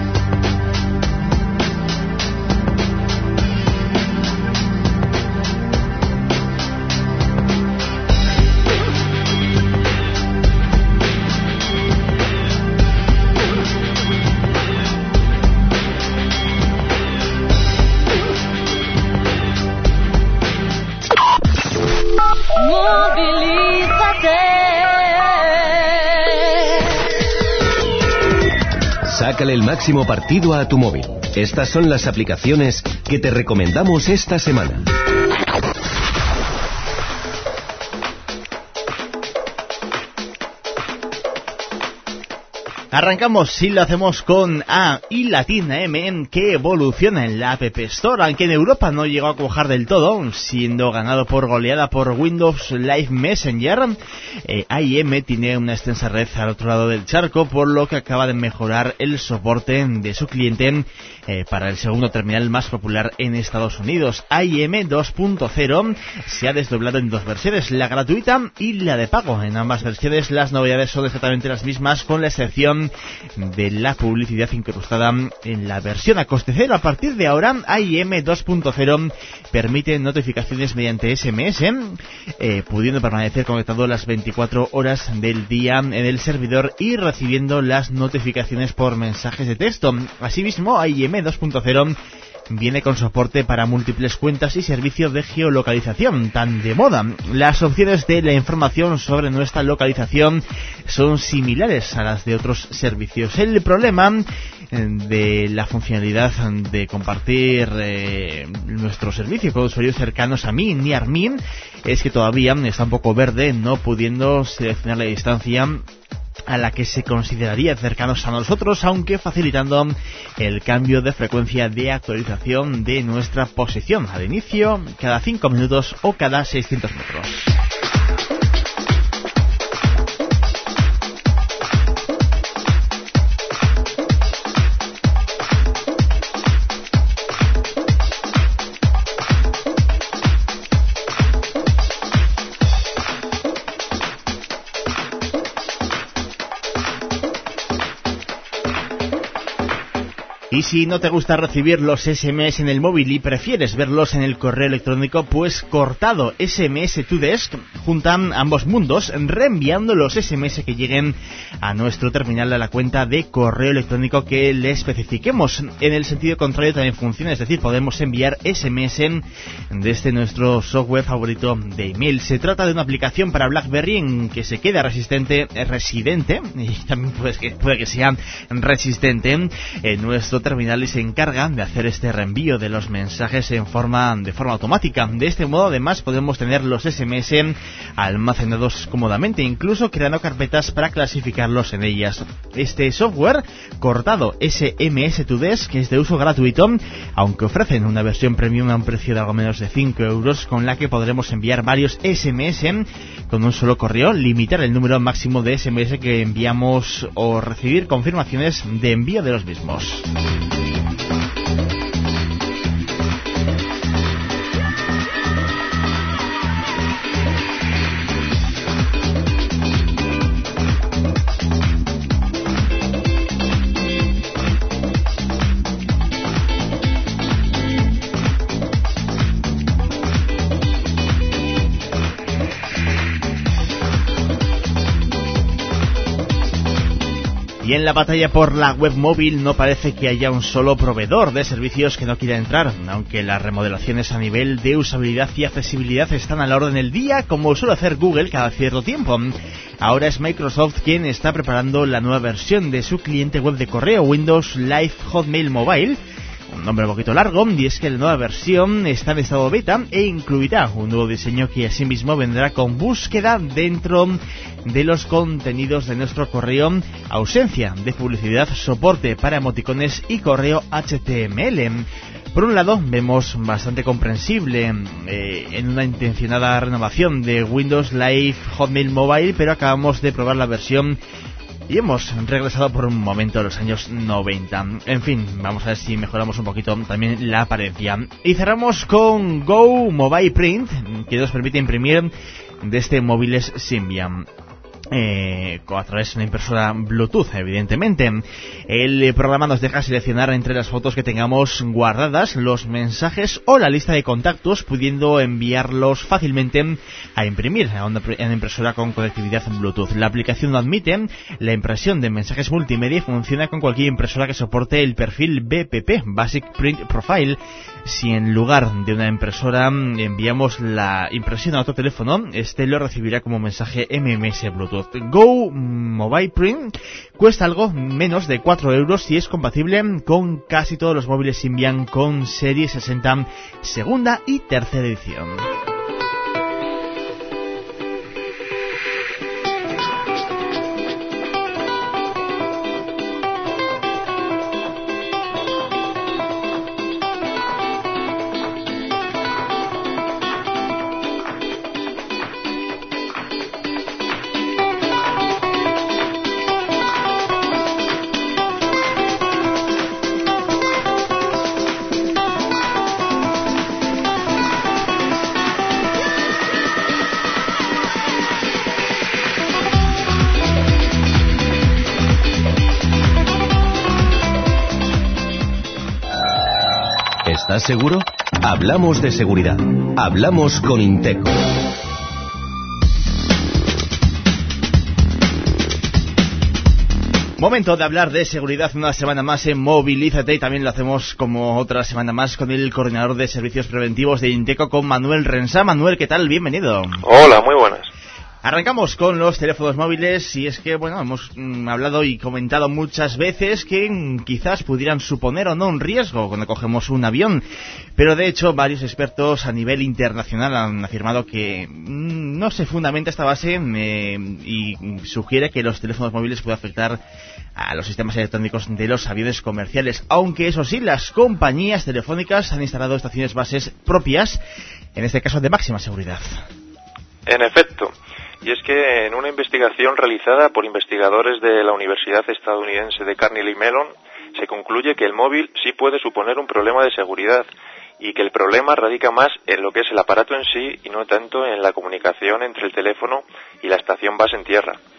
Sácale el máximo partido a tu móvil. Estas son las aplicaciones que te recomendamos esta semana. Arrancamos y lo hacemos con A y Latina M, que evoluciona en la App Store, aunque en Europa no llegó a cuajar del todo, siendo ganado por goleada por Windows Live Messenger. Eh, A I M tiene una extensa red al otro lado del charco, por lo que acaba de mejorar el soporte de su cliente eh, para el segundo terminal más popular en Estados Unidos. A I M dos punto cero se ha desdoblado en dos versiones, la gratuita y la de pago. En ambas versiones las novedades son exactamente las mismas, con la excepción de la publicidad incrustada en la versión a coste cero. A partir de ahora, A I M dos punto cero permite notificaciones mediante S M S, eh, pudiendo permanecer conectado las veinticuatro horas del día en el servidor y recibiendo las notificaciones por mensajes de texto. Asimismo, A I M dos punto cero viene con soporte para múltiples cuentas y servicios de geolocalización tan de moda. Las opciones de la información sobre nuestra localización son similares a las de otros servicios. El problema de la funcionalidad de compartir eh, nuestro servicio con usuarios cercanos a mí, Near Me, es que todavía está un poco verde, no pudiendo seleccionar la distancia a la que se consideraría cercanos a nosotros, aunque facilitando el cambio de frecuencia de actualización de nuestra posición al inicio, cada cinco minutos o cada seiscientos metros. Y si no te gusta recibir los S M S en el móvil y prefieres verlos en el correo electrónico, pues Cortado S M S to Desk juntan ambos mundos, reenviando los S M S que lleguen a nuestro terminal a la cuenta de correo electrónico que le especifiquemos. En el sentido contrario también funciona, es decir, podemos enviar S M S desde nuestro software favorito de email. Se trata de una aplicación para BlackBerry en que se queda resistente, residente, y también puede que, puede que sea resistente en nuestro terminal y se encarga de hacer este reenvío de los mensajes en forma de forma automática. De este modo, además, podemos tener los S M S almacenados cómodamente, incluso creando carpetas para clasificarlos en ellas. Este software, Cortado S M S to Desk, que es de uso gratuito, aunque ofrecen una versión premium a un precio de algo menos de cinco euros, con la que podremos enviar varios S M S con un solo correo, limitar el número máximo de S M S que enviamos o recibir confirmaciones de envío de los mismos. Y en la batalla por la web móvil no parece que haya un solo proveedor de servicios que no quiera entrar, aunque las remodelaciones a nivel de usabilidad y accesibilidad están a la orden del día, como suele hacer Google cada cierto tiempo. Ahora es Microsoft quien está preparando la nueva versión de su cliente web de correo, Windows Live Hotmail Mobile, un nombre un poquito largo, y es que la nueva versión está en estado beta e incluirá un nuevo diseño que asimismo vendrá con búsqueda dentro de los contenidos de nuestro correo, ausencia de publicidad, soporte para emoticones y correo H T M L. Por un lado, vemos bastante comprensible eh, en una intencionada renovación de Windows Live Hotmail Mobile, pero acabamos de probar la versión y hemos regresado por un momento a los años noventa. En fin, vamos a ver si mejoramos un poquito también la apariencia. Y cerramos con Go Mobile Print, que nos permite imprimir desde móviles Symbian. Eh, a través de una impresora Bluetooth, evidentemente. El programa nos deja seleccionar entre las fotos que tengamos guardadas los mensajes o la lista de contactos, pudiendo enviarlos fácilmente a imprimir a una, a una impresora con conectividad Bluetooth. La aplicación no admite la impresión de mensajes multimedia y funciona con cualquier impresora que soporte el perfil B P P, Basic Print Profile. Si en lugar de una impresora enviamos la impresión a otro teléfono, este lo recibirá como mensaje M M S Bluetooth. Go Mobile Print cuesta algo menos de cuatro euros y es compatible con casi todos los móviles Symbian con serie sesenta segunda y tercera edición. ¿Estás seguro? Hablamos de seguridad. Hablamos con Inteco. Momento de hablar de seguridad una semana más en Movilízate, y también lo hacemos como otra semana más con el coordinador de servicios preventivos de Inteco, con Manuel Rensá. Manuel, ¿qué tal? Bienvenido. Hola, muy buenas. Arrancamos con los teléfonos móviles, y es que, bueno, hemos mm, hablado y comentado muchas veces que mm, quizás pudieran suponer o no un riesgo cuando cogemos un avión, pero de hecho varios expertos a nivel internacional han afirmado que mm, no se fundamenta esta base eh, y sugiere que los teléfonos móviles pueden afectar a los sistemas electrónicos de los aviones comerciales, aunque eso sí, las compañías telefónicas han instalado estaciones bases propias, en este caso de máxima seguridad. En efecto. Y es que en una investigación realizada por investigadores de la Universidad estadounidense de Carnegie Mellon, se concluye que el móvil sí puede suponer un problema de seguridad y que el problema radica más en lo que es el aparato en sí y no tanto en la comunicación entre el teléfono y la estación base en tierra.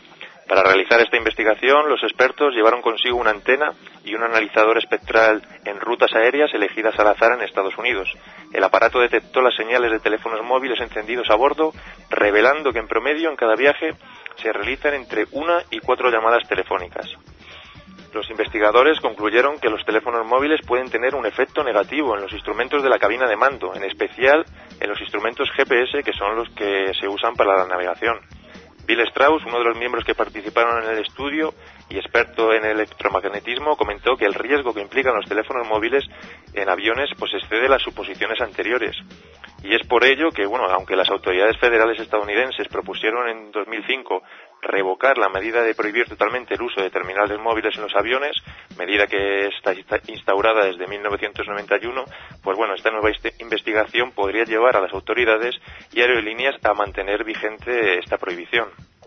Para realizar esta investigación, los expertos llevaron consigo una antena y un analizador espectral en rutas aéreas elegidas al azar en Estados Unidos. El aparato detectó las señales de teléfonos móviles encendidos a bordo, revelando que en promedio en cada viaje se realizan entre una y cuatro llamadas telefónicas. Los investigadores concluyeron que los teléfonos móviles pueden tener un efecto negativo en los instrumentos de la cabina de mando, en especial en los instrumentos G P S, que son los que se usan para la navegación. Bill Strauss, uno de los miembros que participaron en el estudio y experto en electromagnetismo, comentó que el riesgo que implican los teléfonos móviles en aviones pues excede las suposiciones anteriores. Y es por ello que, bueno, aunque las autoridades federales estadounidenses propusieron en dos mil cinco revocar la medida de prohibir totalmente el uso de terminales móviles en los aviones, medida que está instaurada desde mil novecientos noventa y uno, pues bueno, esta nueva investigación podría llevar a las autoridades y aerolíneas a mantener vigente esta prohibición.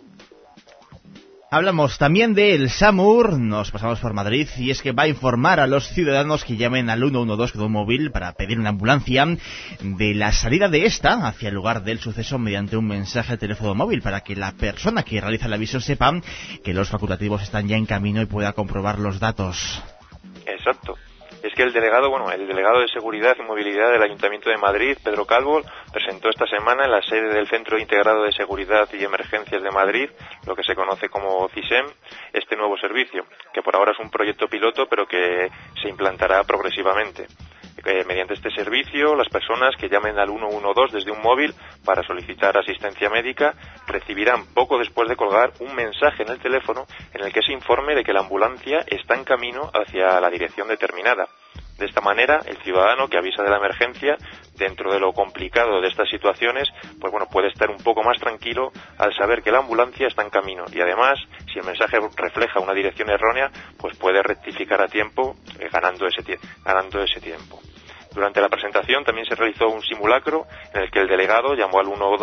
Hablamos también del SAMUR, nos pasamos por Madrid, y es que va a informar a los ciudadanos que llamen al uno uno dos con un móvil para pedir una ambulancia de la salida de esta hacia el lugar del suceso mediante un mensaje de teléfono móvil, para que la persona que realiza el aviso sepa que los facultativos están ya en camino y pueda comprobar los datos. Exacto. Es que el delegado, bueno, el delegado de Seguridad y Movilidad del Ayuntamiento de Madrid, Pedro Calvo, presentó esta semana en la sede del Centro Integrado de Seguridad y Emergencias de Madrid, lo que se conoce como CISEM, este nuevo servicio, que por ahora es un proyecto piloto, pero que se implantará progresivamente. Eh, mediante este servicio, las personas que llamen al uno uno dos desde un móvil para solicitar asistencia médica recibirán, poco después de colgar, un mensaje en el teléfono en el que se informe de que la ambulancia está en camino hacia la dirección determinada. De esta manera, el ciudadano que avisa de la emergencia, dentro de lo complicado de estas situaciones, pues bueno, puede estar un poco más tranquilo al saber que la ambulancia está en camino. Y además, si el mensaje refleja una dirección errónea, pues puede rectificar a tiempo, eh, ganando ese tie- ganando ese tiempo. Durante la presentación también se realizó un simulacro en el que el delegado llamó al uno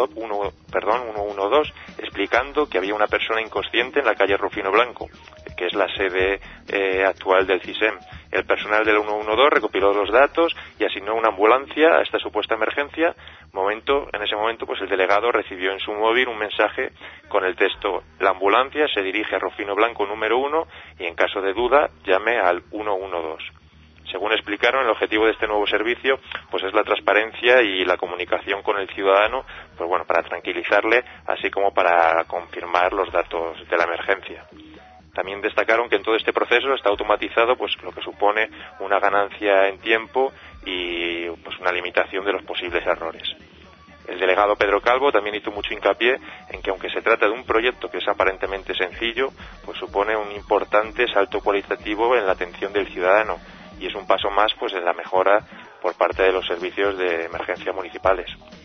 uno dos explicando que había una persona inconsciente en la calle Rufino Blanco, que es la sede eh, actual del CISEM. El personal del uno uno dos recopiló los datos y asignó una ambulancia a esta supuesta emergencia. Momento, en ese momento, pues el delegado recibió en su móvil un mensaje con el texto: la ambulancia se dirige a Rufino Blanco número uno y en caso de duda llame al uno uno dos. Según explicaron, el objetivo de este nuevo servicio pues es la transparencia y la comunicación con el ciudadano, pues bueno, para tranquilizarle, así como para confirmar los datos de la emergencia. También destacaron que en todo este proceso está automatizado, pues lo que supone una ganancia en tiempo y pues una limitación de los posibles errores. El delegado Pedro Calvo también hizo mucho hincapié en que, aunque se trata de un proyecto que es aparentemente sencillo, pues supone un importante salto cualitativo en la atención del ciudadano y es un paso más pues en la mejora por parte de los servicios de emergencia municipales.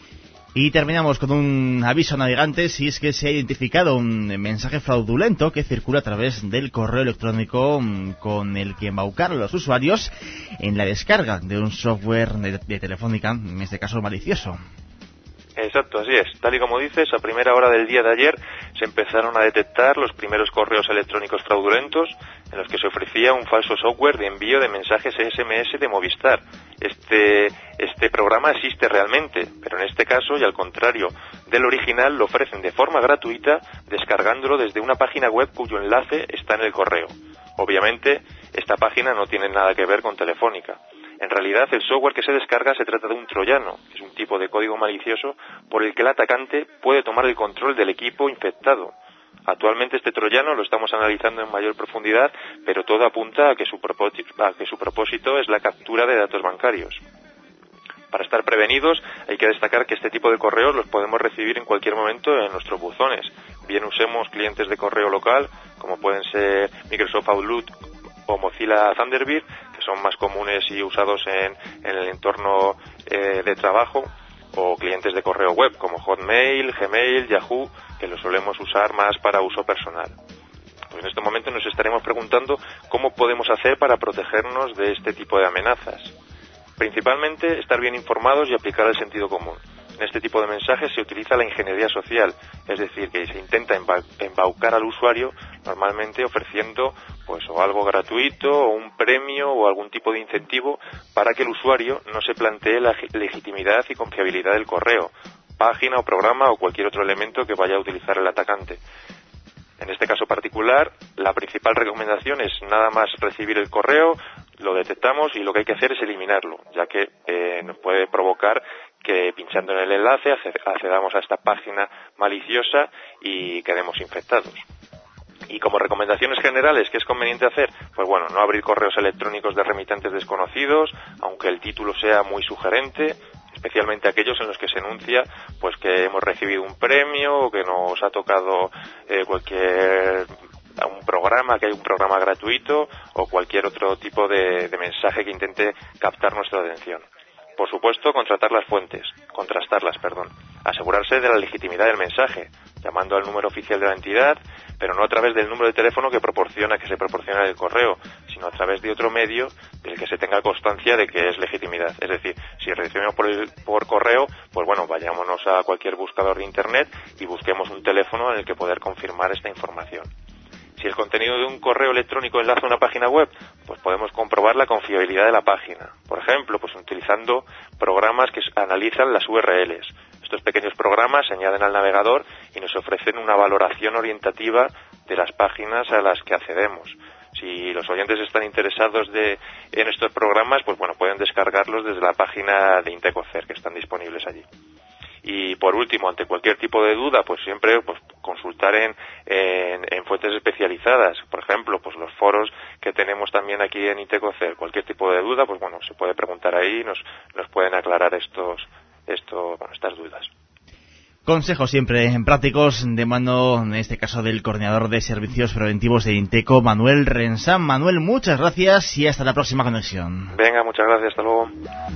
Y terminamos con un aviso a navegantes, y es que se ha identificado un mensaje fraudulento que circula a través del correo electrónico con el que embaucar a los usuarios en la descarga de un software de, de Telefónica, en este caso malicioso. Exacto, así es. Tal y como dices, a primera hora del día de ayer se empezaron a detectar los primeros correos electrónicos fraudulentos en los que se ofrecía un falso software de envío de mensajes S M S de Movistar. Este, este programa existe realmente, pero en este caso, y al contrario del original, lo ofrecen de forma gratuita descargándolo desde una página web cuyo enlace está en el correo. Obviamente, esta página no tiene nada que ver con Telefónica. En realidad, el software que se descarga se trata de un troyano, que es un tipo de código malicioso por el que el atacante puede tomar el control del equipo infectado. Actualmente este troyano lo estamos analizando en mayor profundidad, pero todo apunta a que su propósito, a que su propósito es la captura de datos bancarios. Para estar prevenidos, hay que destacar que este tipo de correos los podemos recibir en cualquier momento en nuestros buzones. Bien usemos clientes de correo local, como pueden ser Microsoft Outlook o Mozilla Thunderbird, que son más comunes y usados en, en el entorno eh, de trabajo, o clientes de correo web como Hotmail, Gmail, Yahoo, que los solemos usar más para uso personal. Pues en este momento nos estaremos preguntando cómo podemos hacer para protegernos de este tipo de amenazas. Principalmente, estar bien informados y aplicar el sentido común. En este tipo de mensajes se utiliza la ingeniería social, es decir, que se intenta embaucar al usuario, normalmente ofreciendo pues o algo gratuito, o un premio, o algún tipo de incentivo, para que el usuario no se plantee la legitimidad y confiabilidad del correo, página o programa o cualquier otro elemento que vaya a utilizar el atacante. En este caso particular, la principal recomendación es nada más recibir el correo, lo detectamos y lo que hay que hacer es eliminarlo, ya que eh, nos puede provocar que pinchando en el enlace accedamos a esta página maliciosa y quedemos infectados. Y como recomendaciones generales, ¿qué es conveniente hacer? Pues bueno, no abrir correos electrónicos de remitentes desconocidos, aunque el título sea muy sugerente, especialmente aquellos en los que se enuncia pues que hemos recibido un premio o que nos ha tocado eh, cualquier un programa, que hay un programa gratuito o cualquier otro tipo de, de mensaje que intente captar nuestra atención. Por supuesto, contratar las fuentes, contrastarlas, perdón, asegurarse de la legitimidad del mensaje, llamando al número oficial de la entidad, pero no a través del número de teléfono que proporciona, que se proporciona en el correo, sino a través de otro medio del que se tenga constancia de que es legitimidad. Es decir, si recibimos por, el, por correo, pues bueno, vayámonos a cualquier buscador de internet y busquemos un teléfono en el que poder confirmar esta información. Si el contenido de un correo electrónico enlaza a una página web, pues podemos comprobar la confiabilidad de la página. Por ejemplo, pues utilizando programas que analizan las U R Ls. Estos pequeños programas se añaden al navegador y nos ofrecen una valoración orientativa de las páginas a las que accedemos. Si los oyentes están interesados de, en estos programas, pues bueno, pueden descargarlos desde la página de Intecocer, que están disponibles allí. Y por último, ante cualquier tipo de duda, pues siempre pues consultar en, en, en fuentes especializadas. Por ejemplo, pues los foros que tenemos también aquí en Intecocer. Cualquier tipo de duda, pues bueno, se puede preguntar ahí y nos, nos pueden aclarar estos, estos, bueno, estas dudas. Consejos siempre prácticos de mano, en este caso del coordinador de servicios preventivos de Inteco, Manuel Rensán. Manuel, muchas gracias y hasta la próxima conexión. Venga, muchas gracias, hasta luego.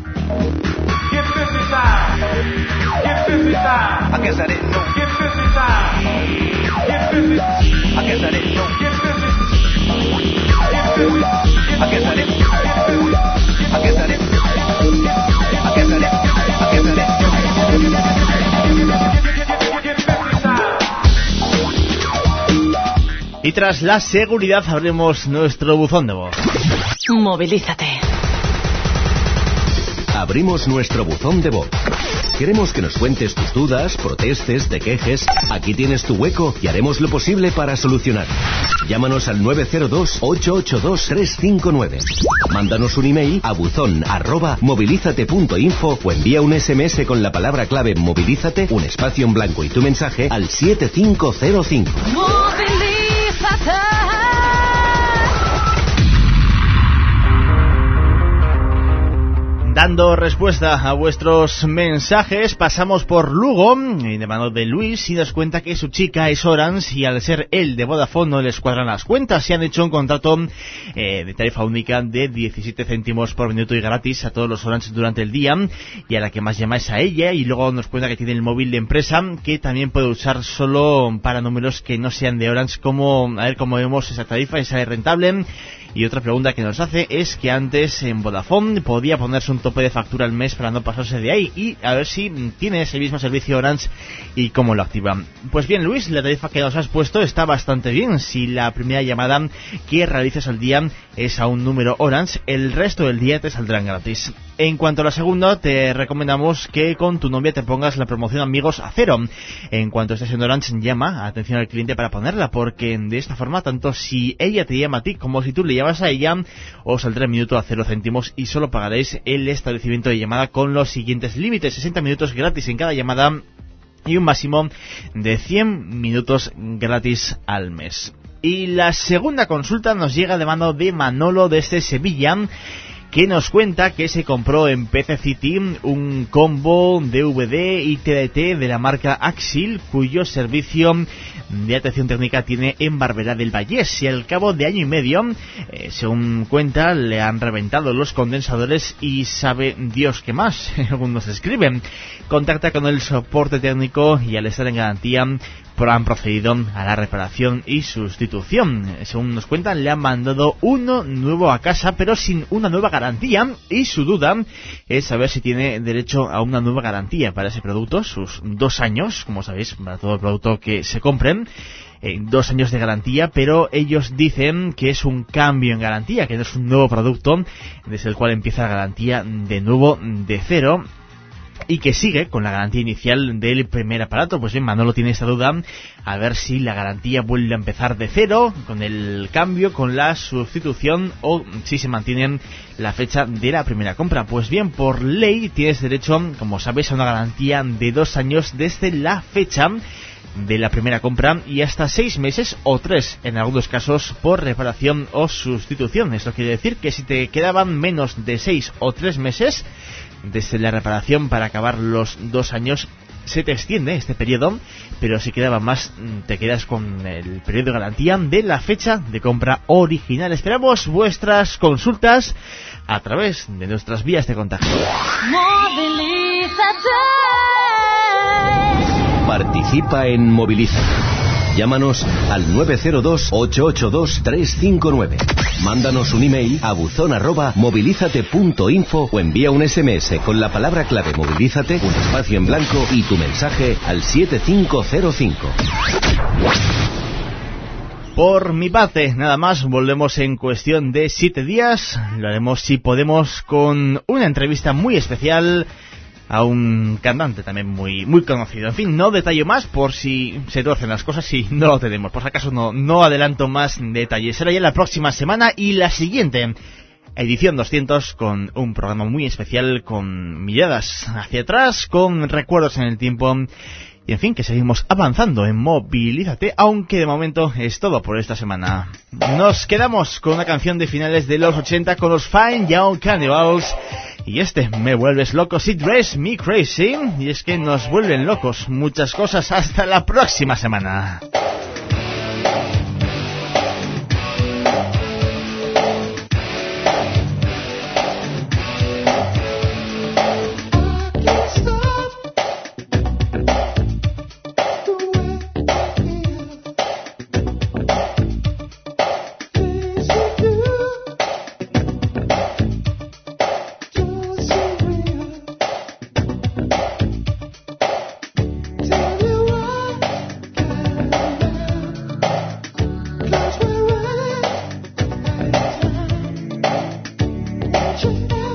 Y tras la seguridad abrimos nuestro buzón de voz. Movilízate. Abrimos nuestro buzón de voz. Queremos que nos cuentes tus dudas, protestes, te quejes. Aquí tienes tu hueco y haremos lo posible para solucionar. Llámanos al nueve cero dos, ocho ocho dos, tres cinco nueve. Mándanos un email a buzón arroba movilízate punto info o envía un ese eme ese con la palabra clave movilízate, un espacio en blanco y tu mensaje al siete cinco cero cinco. Movilízate. Dando respuesta a vuestros mensajes, pasamos por Lugo, de mano de Luis, y nos cuenta que su chica es Orange y al ser él de Vodafone no les cuadran las cuentas. Y han hecho un contrato eh, de tarifa única de diecisiete céntimos por minuto y gratis a todos los Orange durante el día, y a la que más llama es a ella. Y luego nos cuenta que tiene el móvil de empresa, que también puede usar solo para números que no sean de Orange. Como, a ver cómo vemos esa tarifa, esa es rentable. Y otra pregunta que nos hace es que antes en Vodafone podía ponerse un tope de factura al mes para no pasarse de ahí, y a ver si tiene ese mismo servicio Orange y cómo lo activa. Pues bien, Luis, la tarifa que nos has puesto está bastante bien. Si la primera llamada que realices al día es a un número Orange, el resto del día te saldrán gratis. En cuanto a la segunda, te recomendamos que con tu novia te pongas la promoción Amigos a cero. En cuanto estés en Orange, llama atención al cliente para ponerla, porque de esta forma, tanto si ella te llama a ti como si tú le llamas a ella, os saldrá el minuto a cero céntimos y solo pagaréis el establecimiento de llamada con los siguientes límites: sesenta minutos gratis en cada llamada y un máximo de cien minutos gratis al mes. Y la segunda consulta nos llega de mano de Manolo desde Sevilla, que nos cuenta que se compró en P C City un combo D V D y T D T de la marca Axil, cuyo servicio de atención técnica tiene en Barberá del Vallés, y al cabo de año y medio, eh, según cuenta, le han reventado los condensadores y sabe Dios qué más. Algunos escriben. Contacta con el soporte técnico y al estar en garantía han procedido a la reparación y sustitución. Según nos cuentan, le han mandado uno nuevo a casa, pero sin una nueva garantía, y su duda es saber si tiene derecho a una nueva garantía para ese producto, sus dos años, como sabéis, para todo el producto que se compren, eh, dos años de garantía, pero ellos dicen que es un cambio en garantía, que no es un nuevo producto desde el cual empieza la garantía de nuevo de cero. y que sigue con la garantía inicial del primer aparato. Pues bien, Manolo tiene esta duda, a ver si la garantía vuelve a empezar de cero, con el cambio, con la sustitución, o si se mantiene la fecha de la primera compra. Pues bien, por ley tienes derecho, como sabes, a una garantía de dos años desde la fecha de la primera compra y hasta seis meses o tres en algunos casos por reparación o sustitución. Esto quiere decir que si te quedaban menos de seis o tres meses desde la reparación para acabar los dos años, se te extiende este periodo, pero si quedaba más, te quedas con el periodo de garantía de la fecha de compra original. Esperamos vuestras consultas a través de nuestras vías de contacto. Participa en Movilízate. Llámanos al nueve cero dos, ocho ocho dos, tres cinco nueve. Mándanos un email a buzón arroba movilízate punto info o envía un ese eme ese con la palabra clave Movilízate, un espacio en blanco y tu mensaje al siete cinco cero cinco. Por mi parte, nada más, volvemos en cuestión de siete días. Lo haremos, si podemos, con una entrevista muy especial a un cantante también muy muy conocido. En fin, no detallo más por si se torcen las cosas y no lo tenemos. Por si acaso no, no adelanto más detalles. Será ya la próxima semana y la siguiente, edición doscientos, con un programa muy especial, con miradas hacia atrás, con recuerdos en el tiempo. Y en fin, que seguimos avanzando en Movilízate, aunque de momento es todo por esta semana. Nos quedamos con una canción de finales de los ochenta con los Fine Young Cannibals. Y este, Me Vuelves Loco, It Drives Me Crazy. Y es que nos vuelven locos muchas cosas. Hasta la próxima semana. You